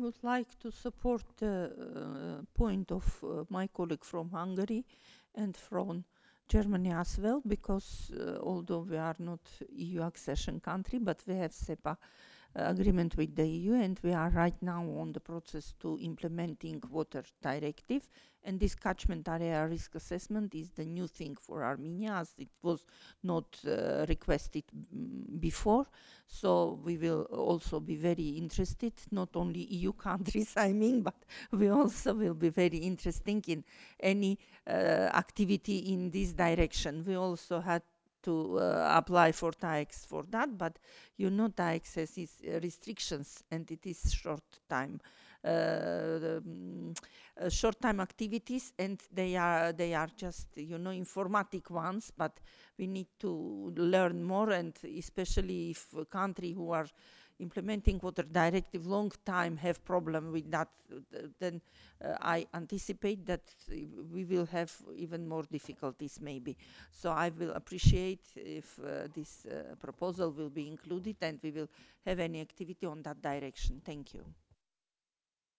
would like to support the point of my colleague from Hungary and from Germany as well, because although we are not EU accession country, but we have SEPA agreement with the EU, and we are right now on the process to implementing water directive, and this catchment area risk assessment is the new thing for Armenia, as it was not requested before. So we will also be very interested, not only EU countries I mean, but we also will be very interested in any activity in this direction. We also had to apply for TAEX for that, but you know TAEX has its restrictions and it is short time activities, and they are just, you know, informatic ones, but we need to learn more, and especially if a country who are implementing water directive long time have problem with that, then I anticipate that we will have even more difficulties maybe. So I will appreciate if this proposal will be included and we will have any activity on that direction. Thank you.